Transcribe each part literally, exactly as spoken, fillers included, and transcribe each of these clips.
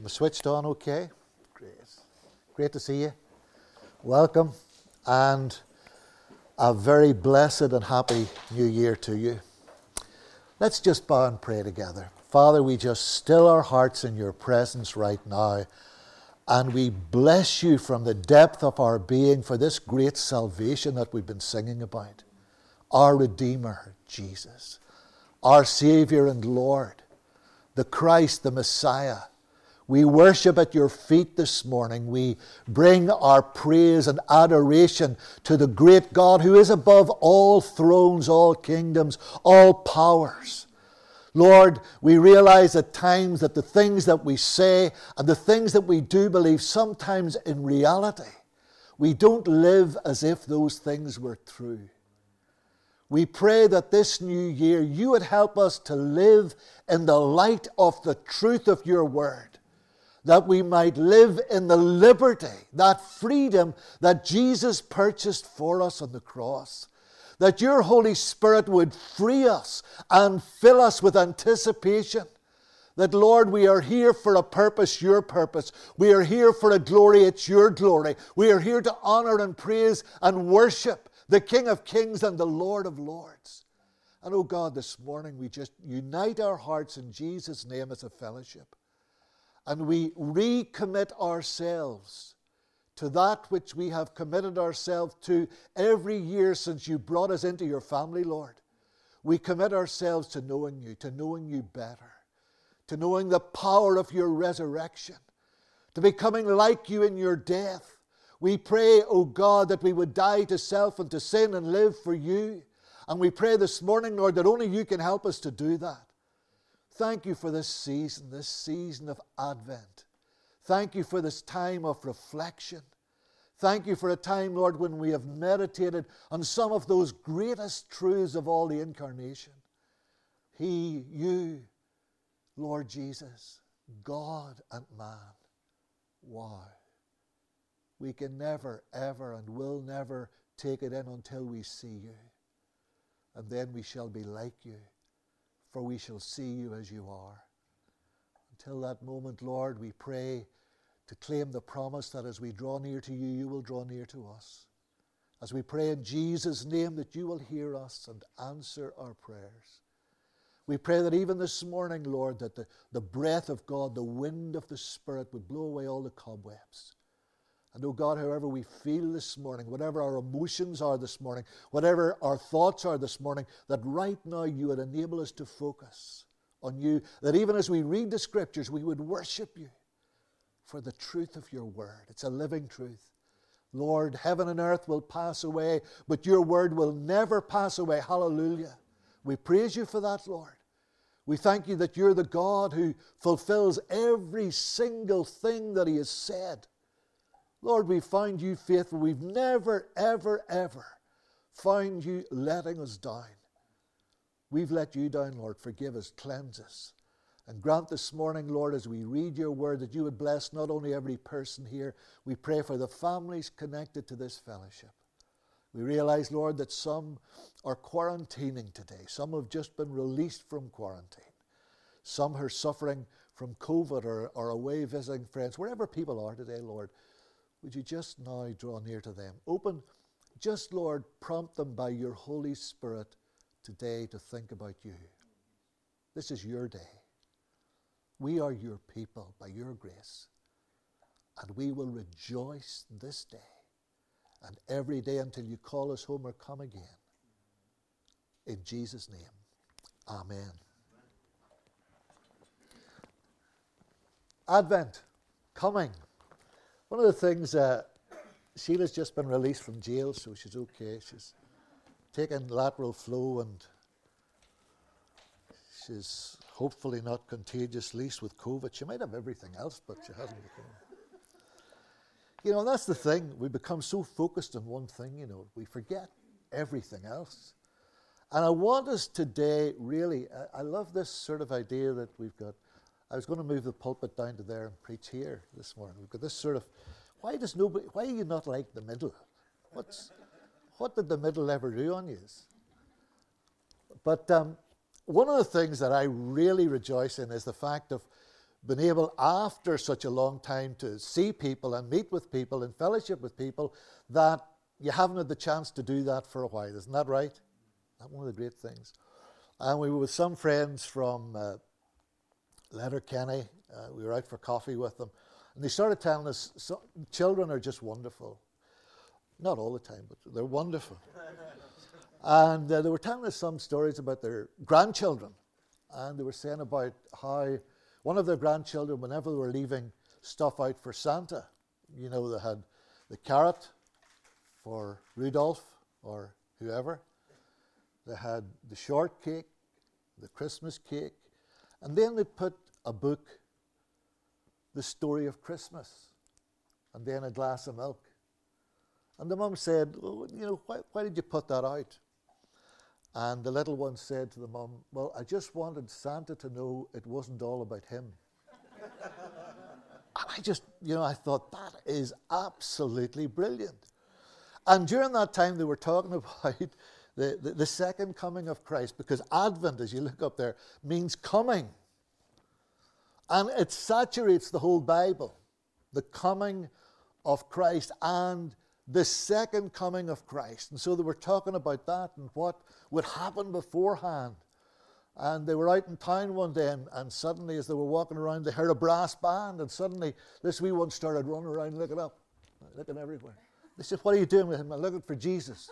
Am I switched on okay? Great. Great to see you. Welcome, and a very blessed and happy new year to you. Let's just bow and pray together. Father, we just still our hearts in your presence right now, and we bless you from the depth of our being for this great salvation that we've been singing about. Our Redeemer, Jesus, our Savior and Lord, the Christ, the Messiah. We worship at your feet this morning. We bring our praise and adoration to the great God who is above all thrones, all kingdoms, all powers. Lord, we realize at times that the things that we say and the things that we do believe, sometimes in reality, we don't live as if those things were true. We pray that this new year you would help us to live in the light of the truth of your word, that we might live in the liberty, that freedom that Jesus purchased for us on the cross. That your Holy Spirit would free us and fill us with anticipation. That, Lord, we are here for a purpose, your purpose. We are here for a glory, it's your glory. We are here to honor and praise and worship the King of Kings and the Lord of Lords. And, oh God, this morning we just unite our hearts in Jesus' name as a fellowship. And we recommit ourselves to that which we have committed ourselves to every year since you brought us into your family, Lord. We commit ourselves to knowing you, to knowing you better, to knowing the power of your resurrection, to becoming like you in your death. We pray, O God, that we would die to self and to sin and live for you. And we pray this morning, Lord, that only you can help us to do that. Thank you for this season, this season of Advent. Thank you for this time of reflection. Thank you for a time, Lord, when we have meditated on some of those greatest truths of all the incarnation. He, you, Lord Jesus, God and man. Wow. We can never, ever, and will never take it in until we see you. And then we shall be like you, for we shall see you as you are. Until that moment, Lord, we pray to claim the promise that as we draw near to you, you will draw near to us. As we pray in Jesus' name that you will hear us and answer our prayers. We pray that even this morning, Lord, that the, the breath of God, the wind of the Spirit would blow away all the cobwebs. And, oh God, however we feel this morning, whatever our emotions are this morning, whatever our thoughts are this morning, that right now you would enable us to focus on you, that even as we read the Scriptures, we would worship you for the truth of your word. It's a living truth. Lord, heaven and earth will pass away, but your word will never pass away. Hallelujah. We praise you for that, Lord. We thank you that you're the God who fulfills every single thing that he has said. Lord, we found you faithful. We've never, ever, ever found you letting us down. We've let you down, Lord. Forgive us, cleanse us. And grant this morning, Lord, as we read your word, that you would bless not only every person here, we pray for the families connected to this fellowship. We realize, Lord, that some are quarantining today. Some have just been released from quarantine. Some are suffering from COVID or, or away visiting friends. Wherever people are today, Lord, would you just now draw near to them? Open, just, Lord, prompt them by your Holy Spirit today to think about you. This is your day. We are your people by your grace. And we will rejoice this day and every day until you call us home or come again. In Jesus' name, amen. Advent, coming. One of the things, uh, Sheila's just been released from jail, so she's okay. She's taken lateral flow and she's hopefully not contagious, least with COVID. She might have everything else, but she hasn't. You know, that's the thing. We become so focused on one thing, you know, we forget everything else. And I want us today, really, I, I love this sort of idea that we've got. I was going to move the pulpit down to there and preach here this morning. We've got this sort of, why does nobody, why are you not like the middle? What's, what did the middle ever do on you? But um, one of the things that I really rejoice in is the fact of been able, after such a long time, to see people and meet with people and fellowship with people, that you haven't had the chance to do that for a while. Isn't that right? That's one of the great things. And we were with some friends from uh, Letterkenny. Uh, we were out for coffee with them. And they started telling us, so, children are just wonderful. Not all the time, but they're wonderful. And uh, they were telling us some stories about their grandchildren. And they were saying about how one of their grandchildren, whenever they were leaving stuff out for Santa, you know, they had the carrot for Rudolph or whoever. They had the shortcake, the Christmas cake, and then they put a book, The Story of Christmas, and then a glass of milk. And the mum said, well, you know, why, why did you put that out? And the little one said to the mum, well, I just wanted Santa to know it wasn't all about him. And I just, you know, I thought that is absolutely brilliant. And during that time, they were talking about the, the, the second coming of Christ, because Advent, as you look up there, means coming. And it saturates the whole Bible, the coming of Christ and the second coming of Christ. And so they were talking about that and what would happen beforehand. And they were out in town one day, and, and suddenly as they were walking around, they heard a brass band, and suddenly this wee one started running around looking up, looking everywhere. They said, what are you doing with him? I'm looking for Jesus.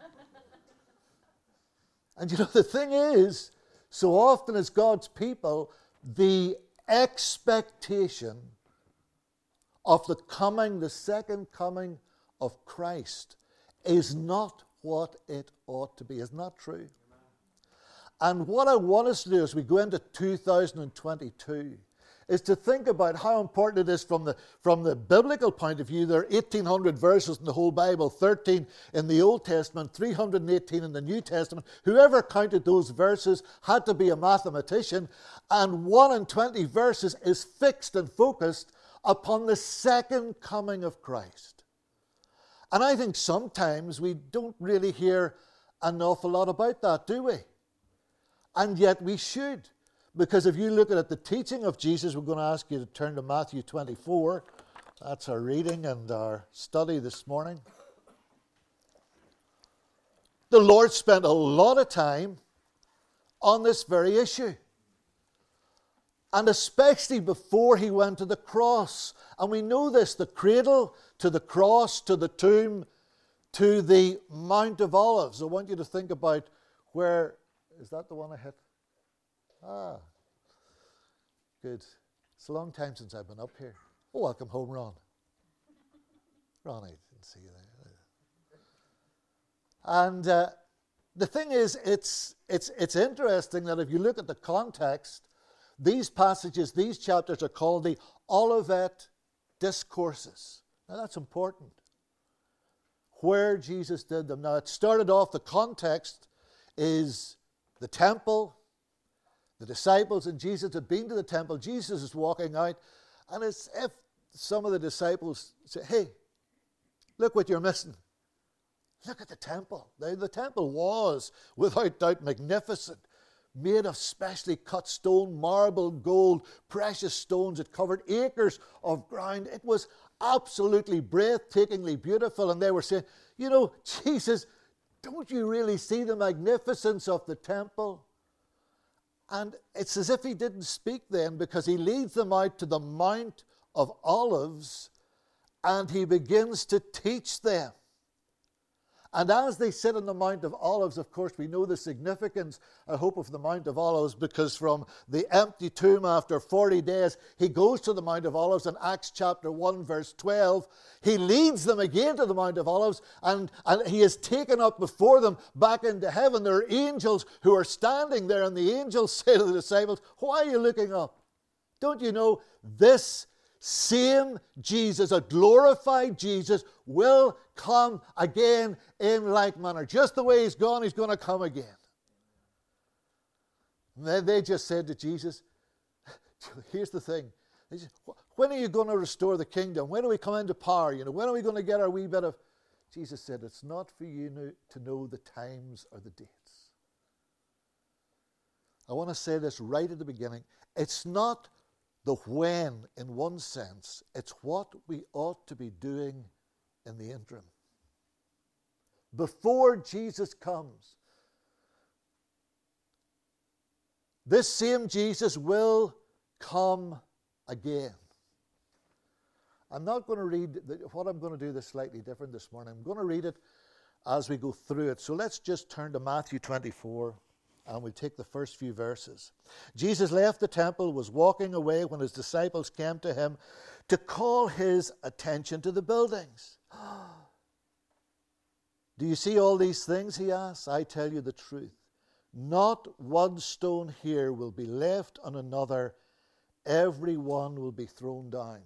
And you know, the thing is, so often as God's people, the expectation of the coming, the second coming of Christ is not what it ought to be. Isn't that true? Amen. And what I want us to do as we go into two thousand twenty-two is to think about how important it is from the, from the biblical point of view. There are eighteen hundred verses in the whole Bible, thirteen in the Old Testament, three hundred eighteen in the New Testament. Whoever counted those verses had to be a mathematician, and one in twenty verses is fixed and focused upon the second coming of Christ. And I think sometimes we don't really hear an awful lot about that, do we? And yet we should. Because if you look at it, the teaching of Jesus, we're going to ask you to turn to Matthew twenty-four. That's our reading and our study this morning. The Lord spent a lot of time on this very issue. And especially before he went to the cross. And we know this, the cradle to the cross, to the tomb, to the Mount of Olives. I want you to think about where, is that the one I hit? Ah, good. It's a long time since I've been up here. Oh, welcome home, Ron. Ron, I didn't see you there. And uh, the thing is, it's, it's, it's interesting that if you look at the context, these passages, these chapters are called the Olivet Discourses. Now that's important. Where Jesus did them. Now it started off, the context is the temple. The disciples and Jesus had been to the temple. Jesus is walking out, and it's if some of the disciples say, hey, look what you're missing. Look at the temple. Now, the temple was, without doubt, magnificent, made of specially cut stone, marble, gold, precious stones. It covered acres of ground. It was absolutely breathtakingly beautiful. And they were saying, you know, Jesus, don't you really see the magnificence of the temple? And it's as if he didn't speak then, because he leads them out to the Mount of Olives and he begins to teach them. And as they sit on the Mount of Olives, of course, we know the significance, I hope, of the Mount of Olives, because from the empty tomb after forty days, he goes to the Mount of Olives in Acts chapter one, verse twelve. He leads them again to the Mount of Olives, and, and he is taken up before them back into heaven. There are angels who are standing there, and the angels say to the disciples, why are you looking up? Don't you know this same Jesus, a glorified Jesus, will come again in like manner. Just the way he's gone, he's going to come again. And then they just said to Jesus, here's the thing. They said, when are you going to restore the kingdom? When are we come into power? You know, when are we going to get our wee bit of... Jesus said, it's not for you to know the times or the dates. I want to say this right at the beginning. It's not the when in one sense. It's what we ought to be doing in the interim. Before Jesus comes, this same Jesus will come again. I'm not going to read, the, what I'm going to do is slightly different this morning. I'm going to read it as we go through it. So let's just turn to Matthew twenty-four and we'll take the first few verses. Jesus left the temple, was walking away when his disciples came to him to call his attention to the buildings. Do you see all these things, he asked? I tell you the truth. Not one stone here will be left on another. Every one will be thrown down.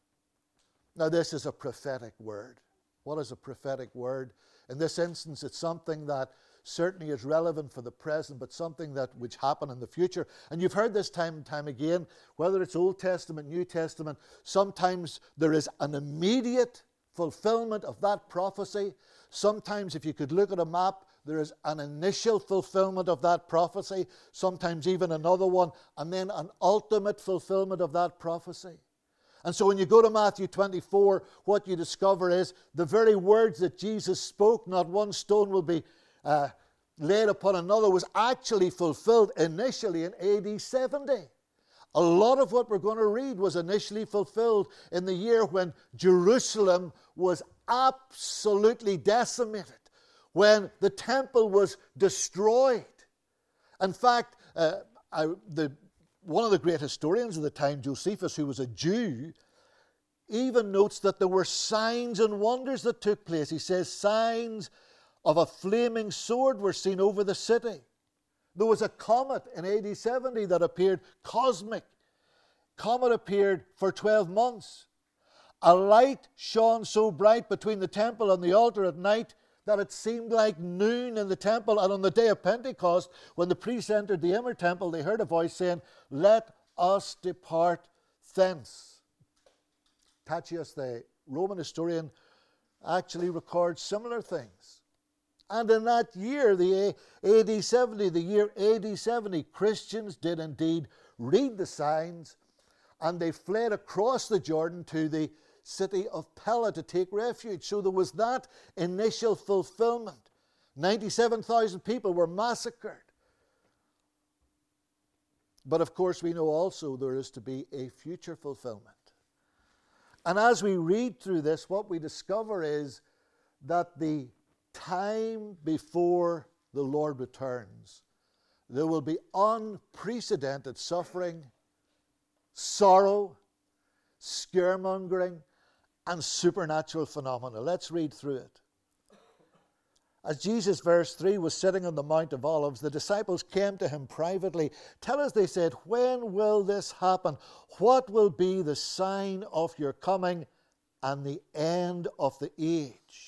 Now this is a prophetic word. What is a prophetic word? In this instance, it's something that certainly is relevant for the present, but something that which happen in the future. And you've heard this time and time again, whether it's Old Testament, New Testament, sometimes there is an immediate fulfillment of that prophecy. Sometimes, if you could look at a map, there is an initial fulfillment of that prophecy, sometimes even another one, and then an ultimate fulfillment of that prophecy. And so when you go to Matthew twenty-four, what you discover is the very words that Jesus spoke, not one stone will be uh, laid upon another, was actually fulfilled initially in A D seventy. A lot of what we're going to read was initially fulfilled in the year when Jerusalem was absolutely decimated, when the temple was destroyed. In fact, uh, I, the, one of the great historians of the time, Josephus, who was a Jew, even notes that there were signs and wonders that took place. He says signs of a flaming sword were seen over the city. There was a comet in A D seventy that appeared, cosmic. Comet appeared for twelve months. A light shone so bright between the temple and the altar at night that it seemed like noon in the temple. And on the day of Pentecost, when the priests entered the inner temple, they heard a voice saying, "Let us depart thence." Tacitus, the Roman historian, actually records similar things. And in that year, the A D seventy, the year A D seventy, Christians did indeed read the signs, and they fled across the Jordan to the city of Pella to take refuge. So there was that initial fulfillment. ninety-seven thousand people were massacred. But of course, we know also there is to be a future fulfillment. And as we read through this, what we discover is that the time before the Lord returns, there will be unprecedented suffering, sorrow, scaremongering, and supernatural phenomena. Let's read through it. As Jesus, verse three, was sitting on the Mount of Olives, the disciples came to him privately. Tell us, they said, when will this happen? What will be the sign of your coming and the end of the age?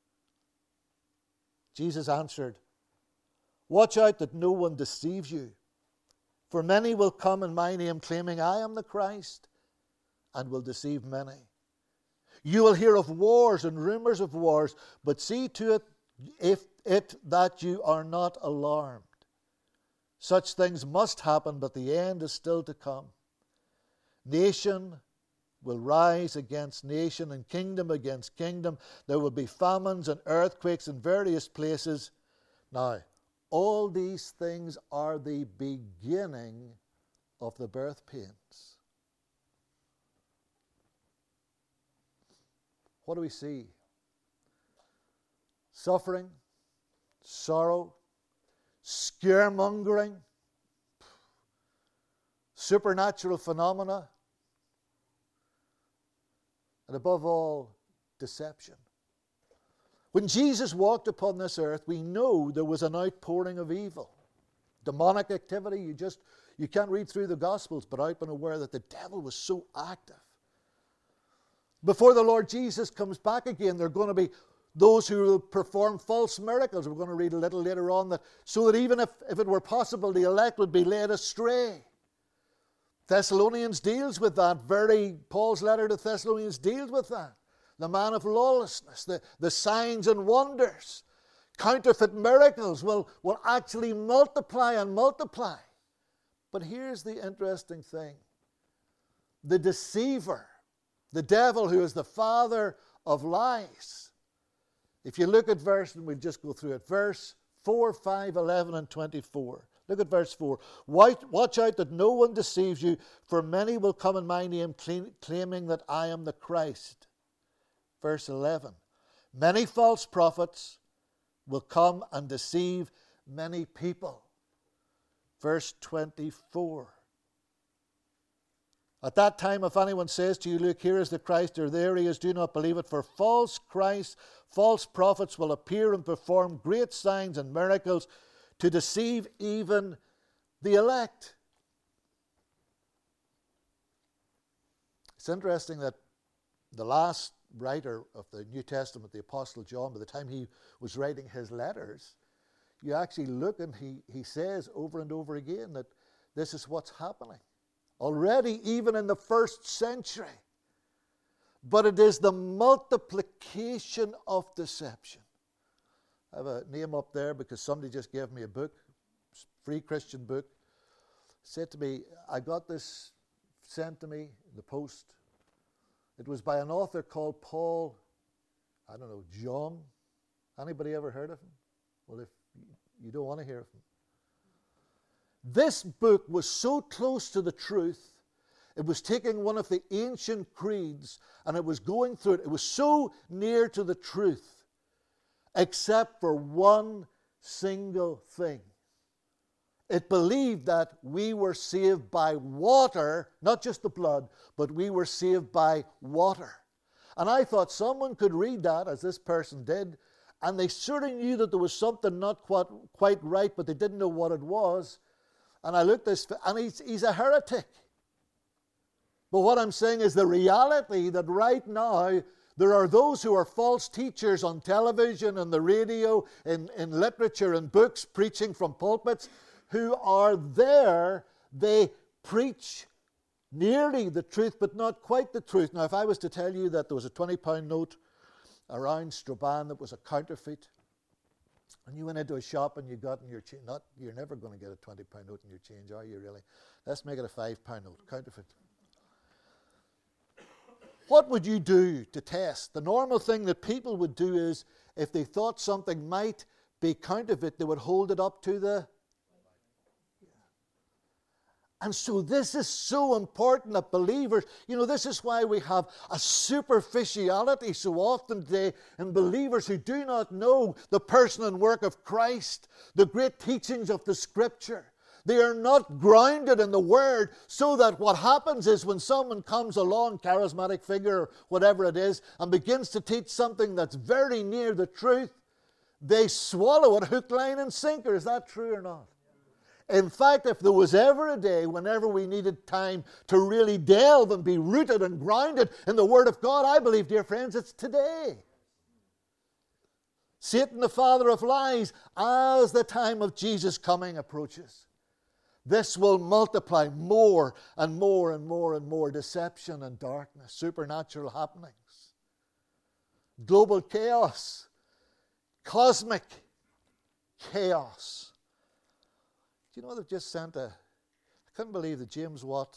Jesus answered, watch out that no one deceives you. For many will come in my name, claiming I am the Christ, and will deceive many. You will hear of wars and rumors of wars, but see to it, if it that you are not alarmed. Such things must happen, but the end is still to come. Nation will rise against nation and kingdom against kingdom. There will be famines and earthquakes in various places. Now, all these things are the beginning of the birth pains. What do we see? Suffering, sorrow, scaremongering, supernatural phenomena, and above all, deception. When Jesus walked upon this earth, we know there was an outpouring of evil. Demonic activity, you just, you can't read through the Gospels, but I've been aware that the devil was so active. Before the Lord Jesus comes back again, there are going to be those who will perform false miracles. We're going to read a little later on that, so that even if, if it were possible, the elect would be led astray. Thessalonians deals with that. Very, Paul's letter to Thessalonians deals with that. The man of lawlessness, the, the signs and wonders, counterfeit miracles will, will actually multiply and multiply. But here's the interesting thing. the deceiver, the devil who is the father of lies. If you look at verse, and we'll just go through it, verse four, five, eleven, and twenty-four. Look at verse four. Watch out that no one deceives you, for many will come in my name claiming that I am the Christ. Verse eleven. Many false prophets will come and deceive many people. Verse twenty-four. At that time, if anyone says to you, look, here is the Christ, or there he is, do not believe it. For false Christs, false prophets will appear and perform great signs and miracles to deceive even the elect. It's interesting that the last writer of the New Testament, the Apostle John, by the time he was writing his letters, you actually look and he, he says over and over again that this is what's happening. Already, even in the first century. But it is the multiplication of deception. I have a name up there because somebody just gave me a book, free Christian book. Said to me, I got this sent to me in the post. It was by an author called Paul, I don't know, John. Anybody ever heard of him? Well, if you don't want to hear of him. This book was so close to the truth, it was taking one of the ancient creeds and it was going through it. It was so near to the truth, except for one single thing. It believed that we were saved by water, not just the blood, but we were saved by water. And I thought someone could read that, as this person did, and they sort of knew that there was something not quite, quite right, but they didn't know what it was. And I looked at this, and he's, he's a heretic. But what I'm saying is the reality that right now there are those who are false teachers on television and the radio, in, in literature and books, preaching from pulpits, who are there. They preach nearly the truth, but not quite the truth. Now, if I was to tell you that there was a twenty pound note around Strabane that was a counterfeit, and you went into a shop and you got in your change, not, you're never going to get a twenty pound note in your change, are you really? Let's make it a five pound note, counterfeit. What would you do to test? The normal thing that people would do is, if they thought something might be counterfeit, they would hold it up to the... And so this is so important that believers, you know, this is why we have a superficiality so often today in believers who do not know the person and work of Christ, the great teachings of the Scripture. They are not grounded in the Word, so that what happens is when someone comes along, charismatic figure or whatever it is, and begins to teach something that's very near the truth, they swallow it hook, line, and sinker. Is that true or not? In fact, if there was ever a day whenever we needed time to really delve and be rooted and grounded in the Word of God, I believe, dear friends, it's today. Satan, the father of lies, as the time of Jesus' coming approaches, this will multiply more and more and more and more deception and darkness, supernatural happenings, global chaos, cosmic chaos. Do you know they've just sent a, I couldn't believe the James Watt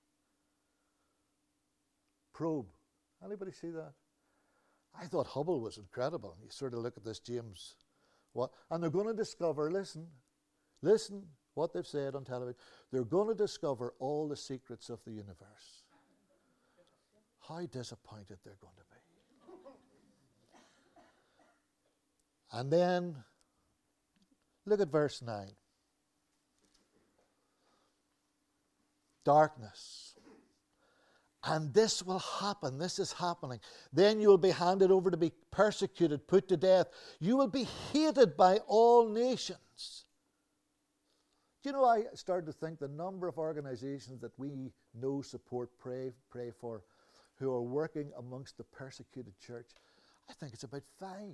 probe. Anybody see that? I thought Hubble was incredible. You sort of look at this James Watt, and they're going to discover, listen, listen, what they've said on television, they're going to discover all the secrets of the universe. How disappointed they're going to be. And then, look at verse nine. Darkness. And this will happen. This is happening. Then you will be handed over to be persecuted, put to death. You will be hated by all nations. Do you know, I started to think the number of organizations that we know, support, pray, pray for, who are working amongst the persecuted church, I think it's about five.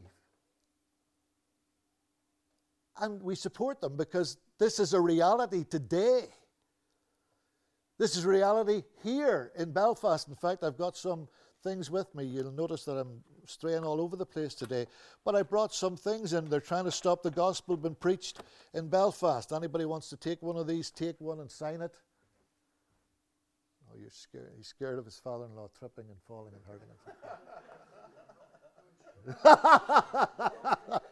And we support them because this is a reality today. This is reality here in Belfast. In fact, I've got some things with me. You'll notice that I'm straying all over the place today. But I brought some things in. They're trying to stop the gospel being preached in Belfast. Anybody wants to take one of these, take one and sign it. Oh, you're scared. He's scared of his father-in-law tripping and falling and hurting himself.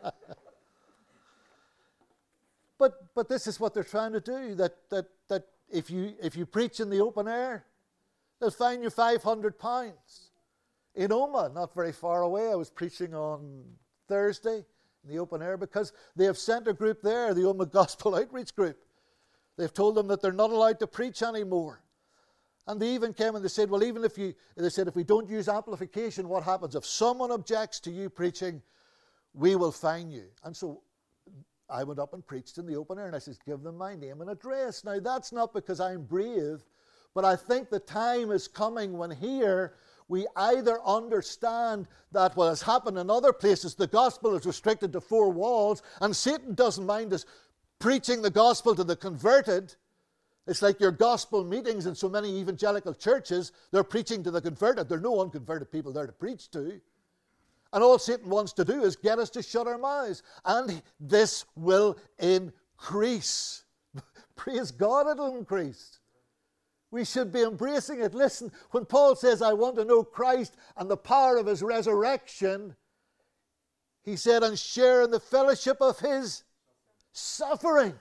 but but this is what they're trying to do. That that that if you if you preach in the open air, they'll fine you five hundred pounds. In Oma, not very far away, I was preaching on Thursday in the open air because they have sent a group there, the Oma Gospel Outreach Group. They've told them that they're not allowed to preach anymore. And they even came and they said, well, even if you, they said, if we don't use amplification, what happens? If someone objects to you preaching, we will fine you. And so I went up and preached in the open air and I said, give them my name and address. Now, that's not because I'm brave, but I think the time is coming when here we either understand that what has happened in other places, the gospel is restricted to four walls, and Satan doesn't mind us preaching the gospel to the converted. It's like your gospel meetings in so many evangelical churches, they're preaching to the converted. There are no unconverted people there to preach to. And all Satan wants to do is get us to shut our mouths. And this will increase. Praise God, it'll increase. We should be embracing it. Listen, when Paul says, I want to know Christ and the power of his resurrection, he said, and share in the fellowship of his suffering.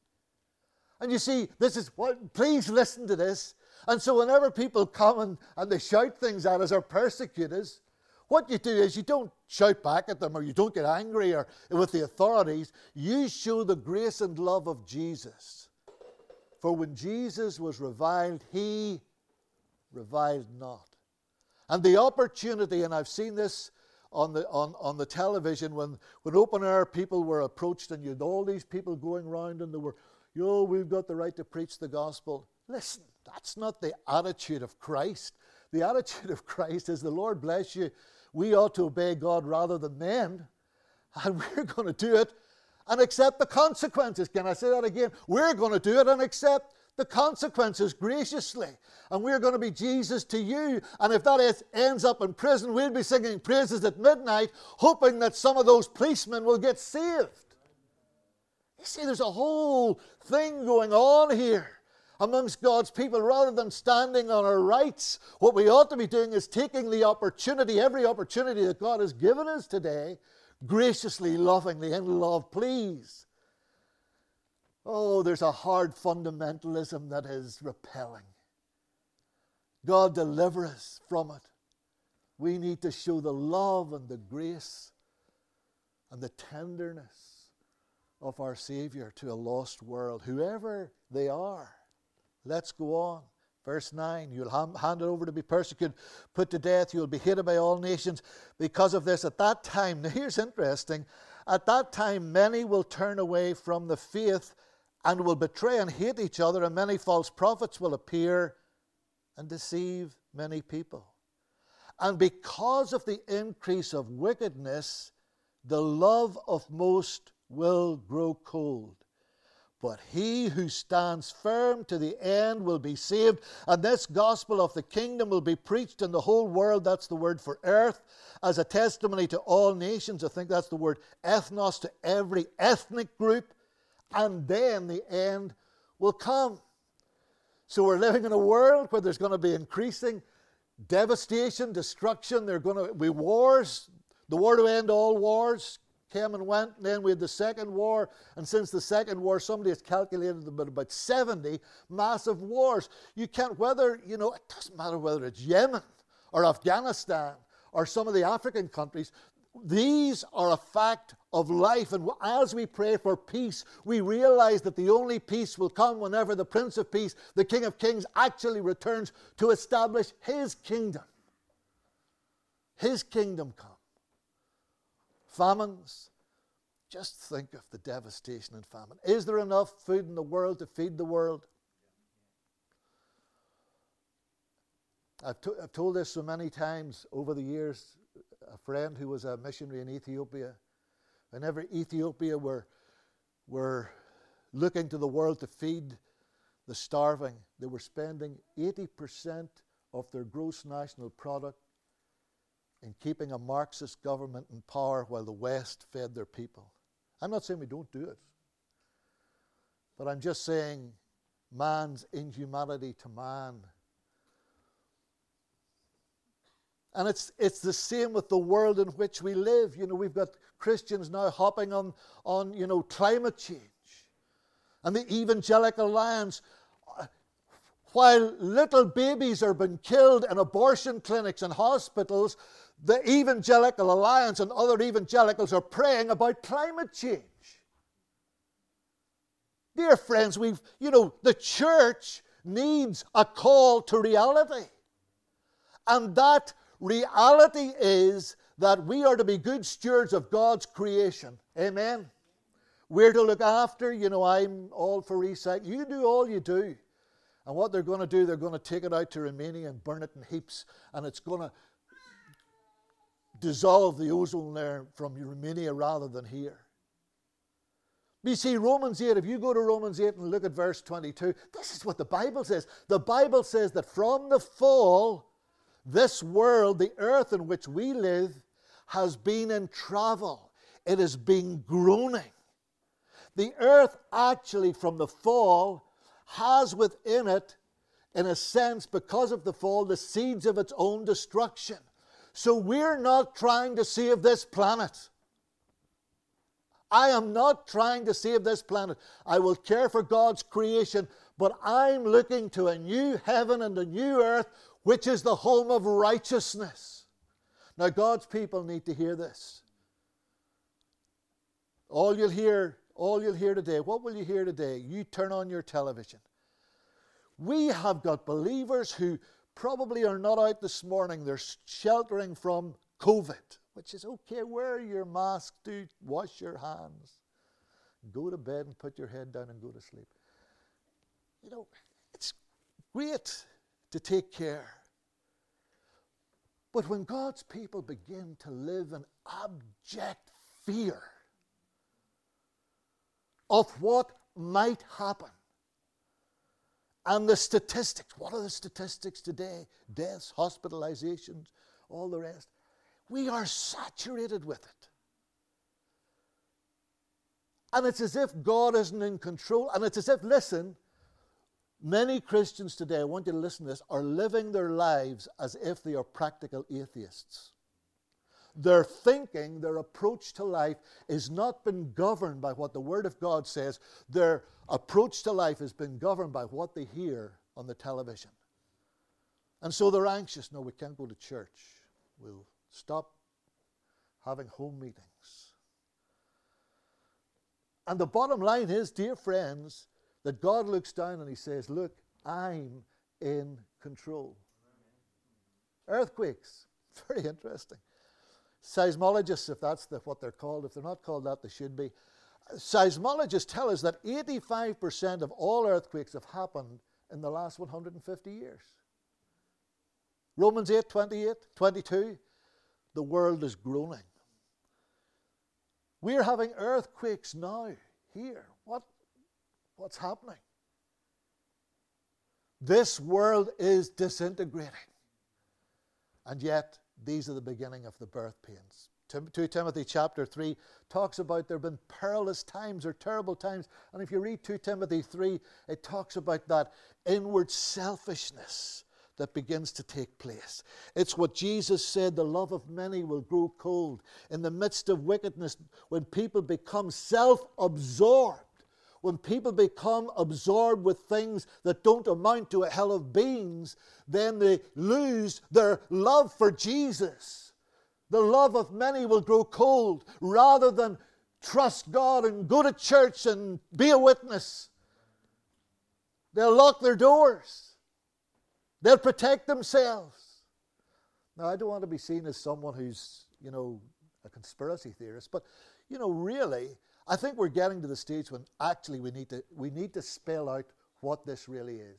And you see, this is what, please listen to this. And so whenever people come and, and they shout things at us or persecute us, what you do is you don't shout back at them or you don't get angry or with the authorities. You show the grace and love of Jesus. For when Jesus was reviled, he reviled not. And the opportunity, and I've seen this on the on, on the television, when, when open air people were approached and you had all these people going round and they were, yo, we've got the right to preach the gospel. Listen, that's not the attitude of Christ. The attitude of Christ is, the Lord bless you, we ought to obey God rather than men. And we're going to do it and accept the consequences. Can I say that again? We're going to do it and accept the consequences graciously. And we're going to be Jesus to you. And if that is, ends up in prison, we'll be singing praises at midnight, hoping that some of those policemen will get saved. You see, there's a whole thing going on here amongst God's people. Rather than standing on our rights, what we ought to be doing is taking the opportunity, every opportunity that God has given us today, graciously, lovingly, in love, please. Oh, there's a hard fundamentalism that is repelling. God deliver us from it. We need to show the love and the grace and the tenderness of our Savior to a lost world, whoever they are. Let's go on. Verse nine, you'll hand it over to be persecuted, put to death, you'll be hated by all nations because of this. At that time, now here's interesting, at that time many will turn away from the faith and will betray and hate each other, and many false prophets will appear and deceive many people. And because of the increase of wickedness, the love of most will grow cold. But he who stands firm to the end will be saved. And this gospel of the kingdom will be preached in the whole world. That's the word for earth. As a testimony to all nations. I think that's the word ethnos, to every ethnic group. And then the end will come. So we're living in a world where there's going to be increasing devastation, destruction. There are going to be wars. The war to end all wars came and went, and then we had the second war, and since the second war, somebody has calculated about, about seventy massive wars. You can't, whether, you know, it doesn't matter whether it's Yemen or Afghanistan or some of the African countries, these are a fact of life. And as we pray for peace, we realize that the only peace will come whenever the Prince of Peace, the King of Kings, actually returns to establish his kingdom. His kingdom come. Famines. Just think of the devastation in famine. Is there enough food in the world to feed the world? I've, to, I've told this so many times over the years. A friend who was a missionary in Ethiopia, whenever Ethiopia were, were looking to the world to feed the starving, they were spending eighty percent of their gross national product in keeping a Marxist government in power while the West fed their people. I'm not saying we don't do it, but I'm just saying man's inhumanity to man And it's it's the same with the world in which we live. You know, we've got Christians now hopping on, on you know, climate change. And the Evangelical Alliance, while little babies are being killed in abortion clinics and hospitals, the Evangelical Alliance and other evangelicals are praying about climate change. Dear friends, we've, you know, the church needs a call to reality. And that reality is that we are to be good stewards of God's creation. Amen. We're to look after, you know, I'm all for recycling. You do all you do. And what they're going to do, they're going to take it out to Romania and burn it in heaps. And it's going to dissolve the ozone layer from Romania rather than here. You see, Romans eight, if you go to Romans eight and look at verse twenty-two, this is what the Bible says. The Bible says that from the fall, this world, the earth in which we live, has been in travel. It has been groaning. The earth actually, from the fall, has within it, in a sense, because of the fall, the seeds of its own destruction. So we're not trying to save this planet. I am not trying to save this planet. I will care for God's creation, but I'm looking to a new heaven and a new earth, which is the home of righteousness. Now, God's people need to hear this. All you'll hear, all you'll hear today, what will you hear today? You turn on your television. We have got believers who probably are not out this morning. They're sheltering from COVID, which is okay. Wear your mask, do wash your hands, go to bed and put your head down and go to sleep. You know, it's great to take care. But when God's people begin to live in abject fear of what might happen, and the statistics, what are the statistics today? Deaths, hospitalizations, all the rest. We are saturated with it. And it's as if God isn't in control. And it's as if, listen, many Christians today, I want you to listen to this, are living their lives as if they are practical atheists. Their thinking, their approach to life is not been governed by what the Word of God says. Their approach to life has been governed by what they hear on the television. And so they're anxious. No, we can't go to church. We'll stop having home meetings. And the bottom line is, dear friends, that God looks down and He says, look, I'm in control. Earthquakes, very interesting. Seismologists, if that's the, what they're called, if they're not called that, they should be. Seismologists tell us that eighty-five percent of all earthquakes have happened in the last one hundred fifty years. Romans eight, twenty-eight, twenty-two, the world is groaning. We're having earthquakes now, here. What, what's happening? This world is disintegrating. And yet, these are the beginning of the birth pains. Second Timothy chapter three talks about there have been perilous times or terrible times. And if you read Second Timothy three, it talks about that inward selfishness that begins to take place. It's what Jesus said, the love of many will grow cold. In the midst of wickedness, when people become self-absorbed, when people become absorbed with things that don't amount to a hell of beans, then they lose their love for Jesus. The love of many will grow cold. Rather than trust God and go to church and be a witness, they'll lock their doors. They'll protect themselves. Now, I don't want to be seen as someone who's, you know, a conspiracy theorist, but, you know, really, I think we're getting to the stage when actually we need to we need to spell out what this really is.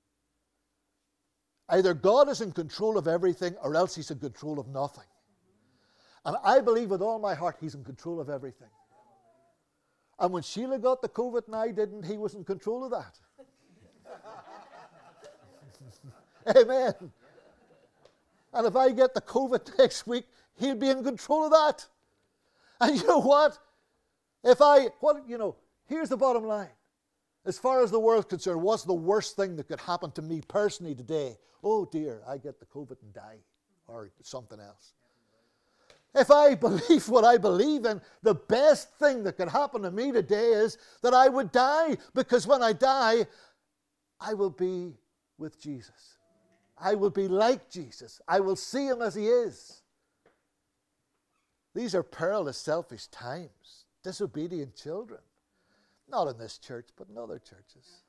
Either God is in control of everything or else He's in control of nothing. And I believe with all my heart He's in control of everything. And when Sheila got the COVID and I didn't, He was in control of that. Amen. And if I get the COVID next week, He'll be in control of that. And you know what? If I, what, you know, here's the bottom line. As far as the world's concerned, what's the worst thing that could happen to me personally today? Oh dear, I get the COVID and die. or something else. If I believe what I believe in, the best thing that could happen to me today is that I would die, because when I die, I will be with Jesus. I will be like Jesus. I will see him as he is. These are perilous, selfish times. Disobedient children. Not in this church, but in other churches.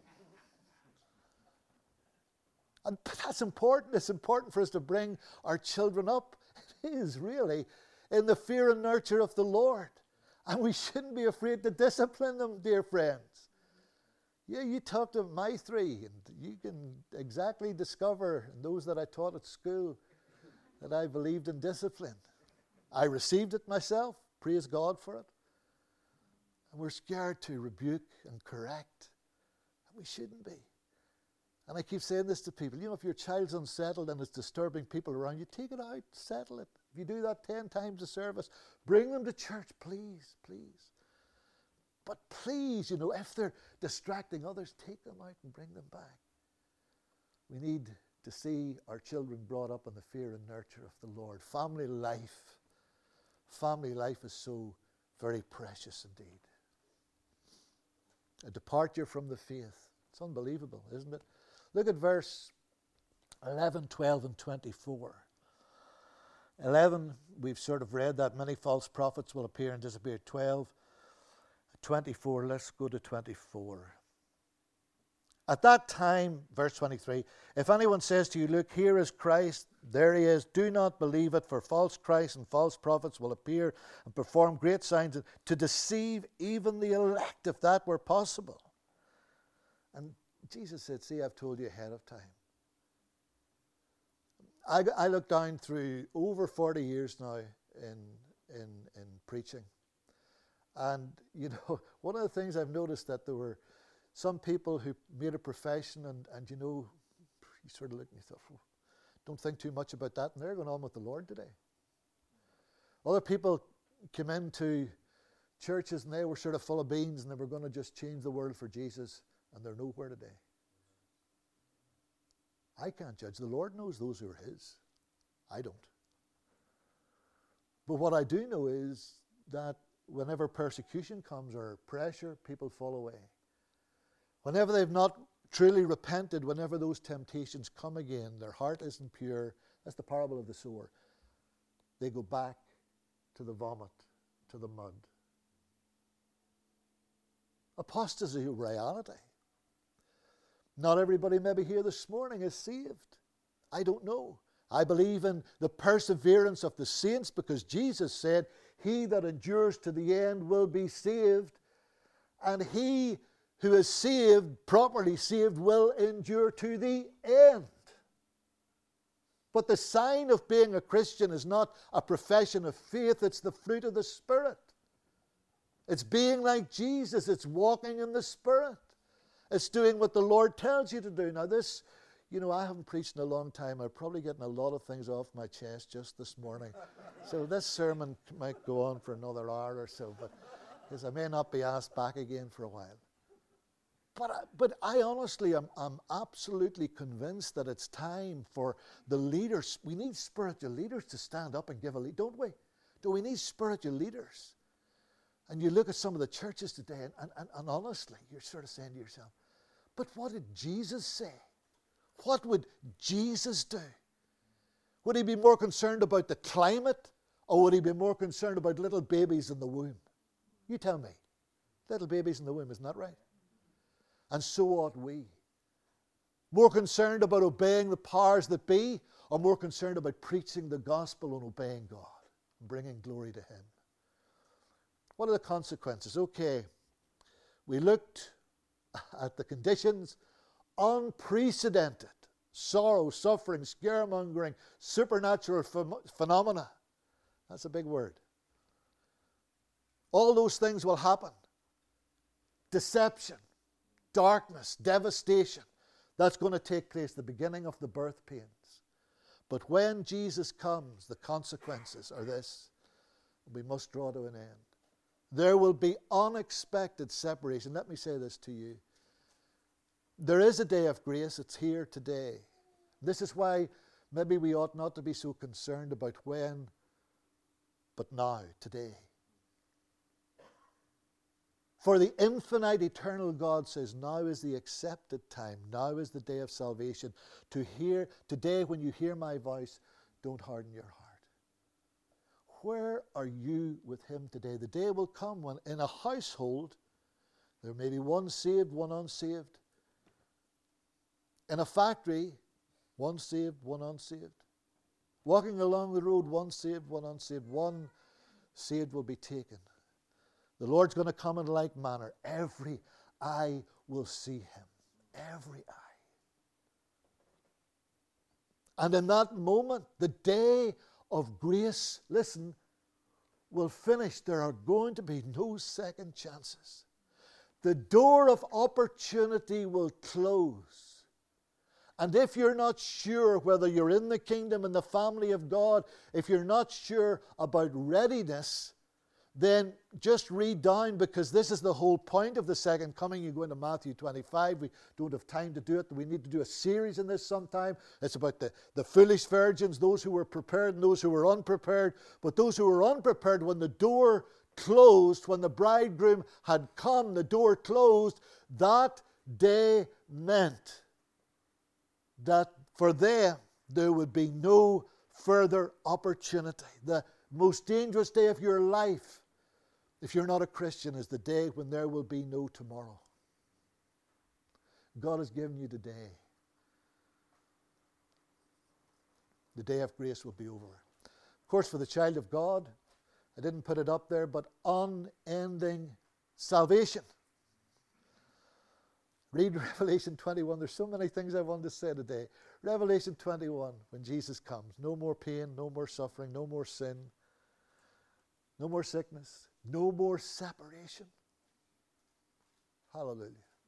And that's important. It's important for us to bring our children up. It is really in the fear and nurture of the Lord. And we shouldn't be afraid to discipline them, dear friends. Yeah, you talk to my three, and you can exactly discover, and those that I taught at school, that I believed in discipline. I received it myself. Praise God for it. And we're scared to rebuke and correct. And we shouldn't be. And I keep saying this to people. You know, if your child's unsettled and it's disturbing people around you, take it out, settle it. If you do that ten times a service, bring them to church, please, please. But please, you know, if they're distracting others, take them out and bring them back. We need to see our children brought up in the fear and nurture of the Lord. Family life. Family life is so very precious indeed. A departure from the faith. It's unbelievable, isn't it? Look at verse eleven, twelve, and twenty-four. eleven, we've sort of read that many false prophets will appear and disappear. twelve, twenty-four, let's go to twenty-four. At that time, verse twenty-three, if anyone says to you, look, here is Christ, there he is, do not believe it, for false Christs and false prophets will appear and perform great signs to deceive even the elect, if that were possible. And Jesus said, see, I've told you ahead of time. I, I look down through over forty years now in, in, in preaching. And, you know, one of the things I've noticed that there were some people who made a profession and, and you know, you sort of look and you thought, oh, don't think too much about that. And they're going on with the Lord today. Other people came into churches and they were sort of full of beans and they were going to just change the world for Jesus. And they're nowhere today. I can't judge. The Lord knows those who are his. I don't. But what I do know is that whenever persecution comes or pressure, people fall away. Whenever they've not truly repented, whenever those temptations come again, their heart isn't pure. That's the parable of the sower. They go back to the vomit, to the mud. Apostasy is a reality. Not everybody maybe here this morning is saved. I don't know. I believe in the perseverance of the saints because Jesus said, he that endures to the end will be saved. And he who is saved, properly saved, will endure to the end. But the sign of being a Christian is not a profession of faith, it's the fruit of the Spirit. It's being like Jesus, it's walking in the Spirit. It's doing what the Lord tells you to do. Now this, you know, I haven't preached in a long time. I'm probably getting a lot of things off my chest just this morning. So this sermon might go on for another hour or so, but because I may not be asked back again for a while. But I, but I honestly am I'm absolutely convinced that it's time for the leaders. We need spiritual leaders to stand up and give a lead, don't we? Do we need spiritual leaders? And you look at some of the churches today, and, and, and, and honestly, you're sort of saying to yourself, but what did Jesus say? What would Jesus do? Would he be more concerned about the climate, or would he be more concerned about little babies in the womb? You tell me. Little babies in the womb, isn't that right? And so ought we. More concerned about obeying the powers that be, or more concerned about preaching the gospel and obeying God, and bringing glory to him? What are the consequences? Okay, we looked at the conditions. Unprecedented sorrow, suffering, scaremongering, supernatural ph- phenomena. That's a big word. All those things will happen. Deception, darkness, devastation. That's going to take place, the beginning of the birth pains. But when Jesus comes, the consequences are this. We must draw to an end. There will be unexpected separation. Let me say this to you. There is a day of grace. It's here today. This is why maybe we ought not to be so concerned about when, but now, today. For the infinite, eternal God says, now is the accepted time. Now is the day of salvation. To hear, today when you hear my voice, don't harden your heart. Where are you with him today? The day will come when in a household, there may be one saved, one unsaved. In a factory, one saved, one unsaved. Walking along the road, one saved, one unsaved. One saved will be taken. The Lord's going to come in like manner. Every eye will see him. Every eye. And in that moment, the day of grace, listen, will finish. There are going to be no second chances. The door of opportunity will close. And if you're not sure whether you're in the kingdom and the family of God, if you're not sure about readiness, then just read down, because this is the whole point of the second coming. You go into Matthew twenty-five. We don't have time to do it. We need to do a series in this sometime. It's about the, the foolish virgins, those who were prepared and those who were unprepared. But those who were unprepared, when the door closed, when the bridegroom had come, the door closed, that day meant that for them there would be no further opportunity. The most dangerous day of your life, if you're not a Christian, is the day when there will be no tomorrow. God has given you today. The day of grace will be over. Of course, for the child of God, I didn't put it up there, but unending salvation. Read Revelation twenty-one. There's so many things I want to say today. Revelation twenty-one, when Jesus comes. No more pain, no more suffering, no more sin, no more sickness, no more separation. Hallelujah.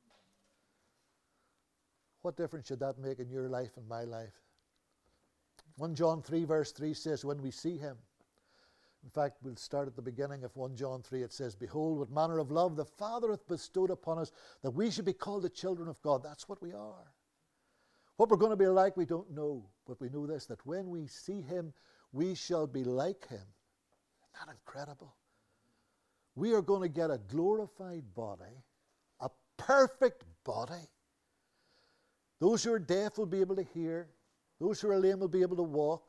What difference should that make in your life and my life? First John three verse three says, when we see him. In fact, we'll start at the beginning of First John three. It says, behold, what manner of love the Father hath bestowed upon us, that we should be called the children of God. That's what we are. What we're going to be like, we don't know. But we know this, that when we see him, we shall be like him. Isn't that incredible? We are going to get a glorified body, a perfect body. Those who are deaf will be able to hear. Those who are lame will be able to walk.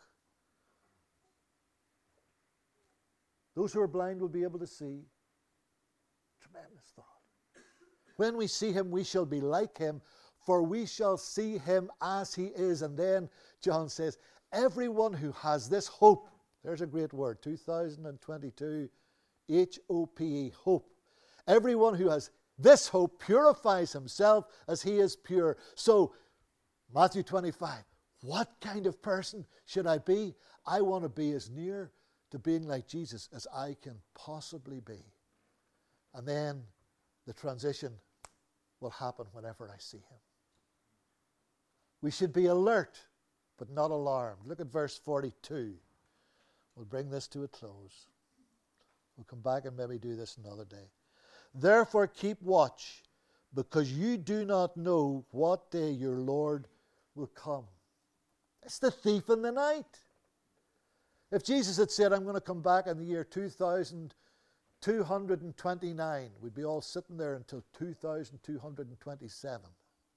Those who are blind will be able to see. Tremendous thought. When we see him, we shall be like him, for we shall see him as he is. And then John says, everyone who has this hope, there's a great word, two thousand twenty-two, H O P E, hope. Everyone who has this hope purifies himself as he is pure. So, Matthew twenty-five, what kind of person should I be? I want to be as near to being like Jesus as I can possibly be. And then the transition will happen whenever I see him. We should be alert, but not alarmed. Look at verse forty-two. We'll bring this to a close. We'll come back and maybe do this another day. Therefore keep watch, because you do not know what day your Lord will come. It's the thief in the night. If Jesus had said, I'm going to come back in the year two thousand two hundred twenty-nine, we'd be all sitting there until two thousand two hundred twenty-seven.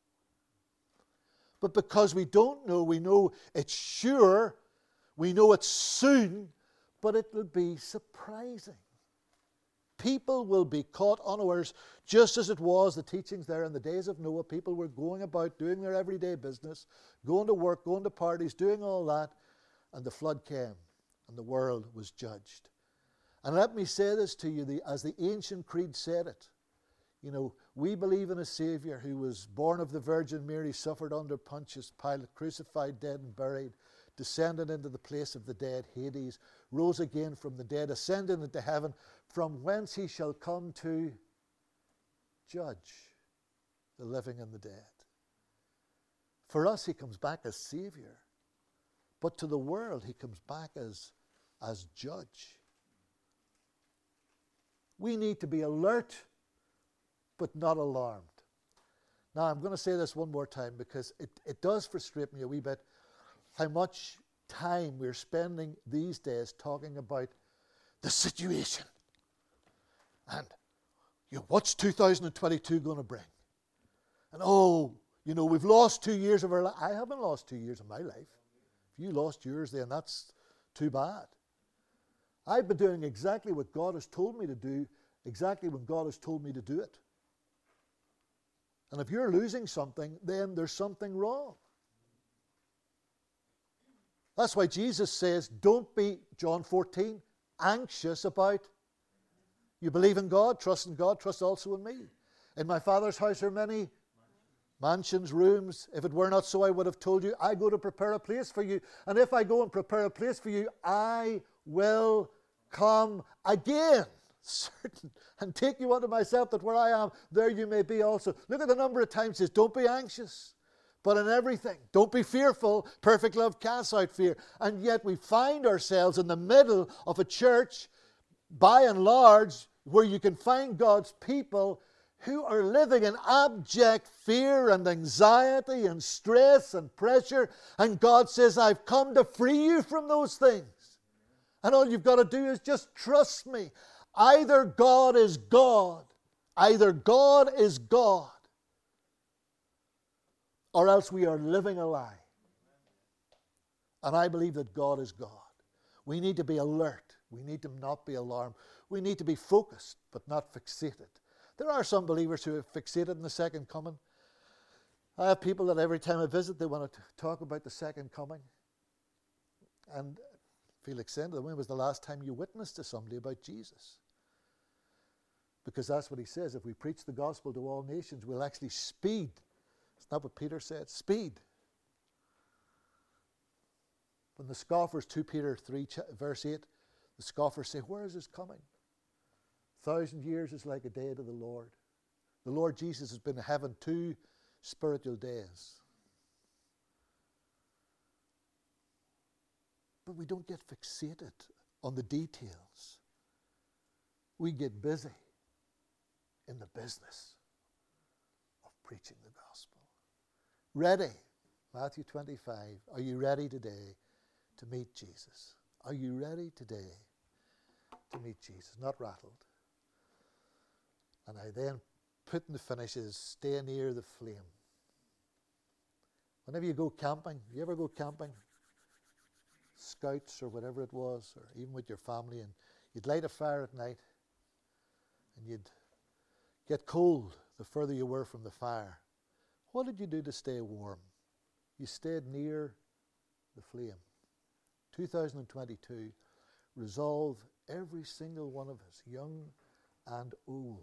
But because we don't know, we know it's sure, we know it's soon, but it will be surprising. People will be caught unawares, just as it was the teachings there in the days of Noah. People were going about doing their everyday business, going to work, going to parties, doing all that, and the flood came, and the world was judged. And let me say this to you, the, as the ancient creed said it, you know, we believe in a Saviour who was born of the Virgin Mary, suffered under Pontius Pilate, crucified, dead and buried, descended into the place of the dead, Hades, rose again from the dead, ascended into heaven, from whence he shall come to judge the living and the dead. For us, he comes back as Saviour. But to the world, he comes back as, as judge. We need to be alert, but not alarmed. Now, I'm going to say this one more time because it, it does frustrate me a wee bit. how much time we're spending these days talking about the situation. And you know, what's two thousand twenty-two going to bring? And oh, you know, we've lost two years of our life. I haven't lost two years of my life. If you lost yours, then that's too bad. I've been doing exactly what God has told me to do, exactly when God has told me to do it. And if you're losing something, then there's something wrong. That's why Jesus says, don't be, John fourteen, anxious about. You believe in God, trust in God, trust also in me. In my Father's house are many mansions, rooms. If it were not so, I would have told you, I go to prepare a place for you. And if I go and prepare a place for you, I will come again, certain, and take you unto myself, that where I am, there you may be also. Look at the number of times it says, don't be anxious, but in everything, don't be fearful. Perfect love casts out fear. And yet we find ourselves in the middle of a church, by and large, where you can find God's people who are living in abject fear and anxiety and stress and pressure. And God says, I've come to free you from those things. And all you've got to do is just trust me. Either God is God, either God is God, or else we are living a lie. And I believe that God is God. We need to be alert. We need to not be alarmed. We need to be focused, but not fixated. There are some believers who are fixated in the second coming. I have people that every time I visit, they want to talk about the second coming. And Felix said to them, when was the last time you witnessed to somebody about Jesus? Because that's what he says. If we preach the gospel to all nations, we'll actually speed. It's not what Peter said. Speed. When the scoffers, two Peter three, verse eight, the scoffers say, where is this coming? A thousand years is like a day to the Lord. The Lord Jesus has been having two spiritual days. But we don't get fixated on the details. We get busy in the business of preaching the gospel. Ready, Matthew twenty-five. Are you ready today to meet Jesus? Are you ready today to meet Jesus? Not rattled. And I then put in the finishes, stay near the flame. Whenever you go camping, you ever go camping? Scouts or whatever it was, or even with your family, and you'd light a fire at night, and you'd get cold the further you were from the fire. What did you do to stay warm? You stayed near the flame. two thousand twenty-two, resolve every single one of us, young and old,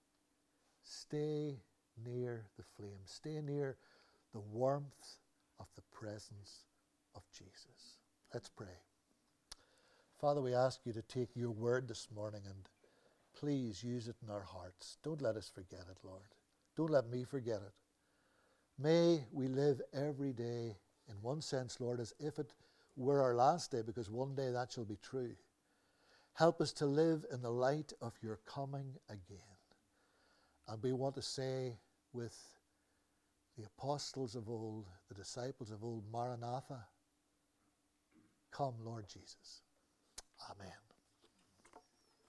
stay near the flame. Stay near the warmth of the presence of Jesus. Let's pray. Father, we ask you to take your word this morning and please use it in our hearts. Don't let us forget it, Lord. Don't let me forget it. May we live every day, in one sense, Lord, as if it were our last day, because one day that shall be true. Help us to live in the light of your coming again. And we want to say with the apostles of old, the disciples of old, Maranatha, come, Lord Jesus. Amen.